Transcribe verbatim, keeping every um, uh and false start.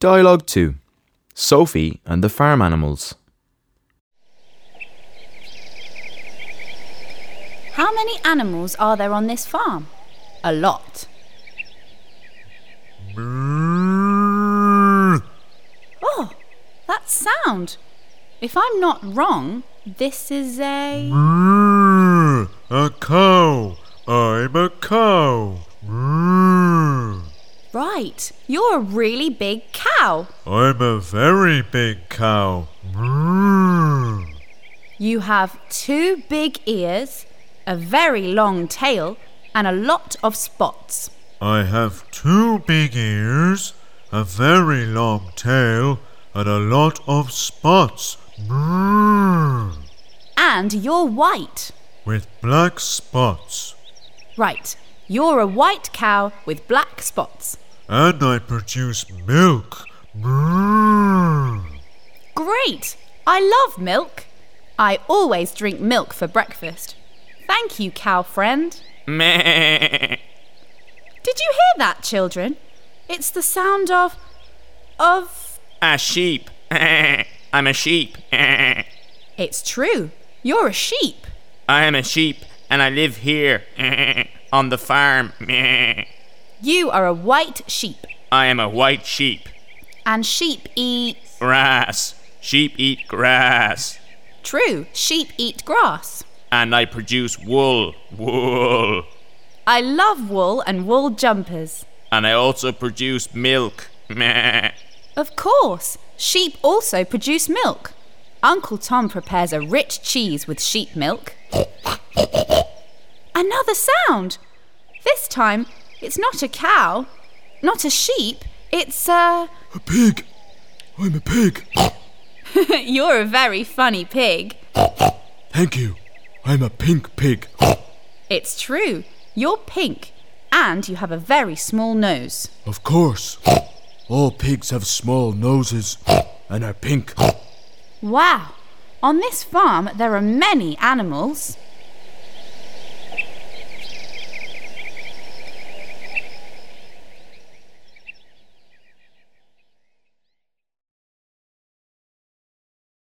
Dialogue two. Sophie and the farm animals. How many animals are there on this farm? A lot. Oh, that sound. If I'm not wrong, this is a... A cow. I'm a cow. Right, you're a really big cow. I'm a very big cow. You have two big ears, a very long tail, and a lot of spots. I have two big ears, a very long tail, and a lot of spots. And you're white. With black spots. Right, you're a white cow with black spots. And I produce milk. Great! I love milk. I always drink milk for breakfast. Thank you, cow friend. Meh. Did you hear that, children? It's the sound of... of... A sheep. I'm a sheep. It's true. You're a sheep. I am a sheep and I live here on the farm. You are a white sheep. I am a white sheep. And sheep eat... Grass. Sheep eat grass. True, sheep eat grass. And I produce wool. Wool. I love wool and wool jumpers. And I also produce milk. Meh. Of course, sheep also produce milk. Uncle Tom prepares a rich cheese with sheep milk. Another sound. This time, it's not a cow, not a sheep, it's a... A pig. I'm a pig. You're a very funny pig. Thank you. I'm a pink pig. It's true. You're pink, and you have a very small nose. Of course. All pigs have small noses and are pink. Wow. On this farm, there are many animals.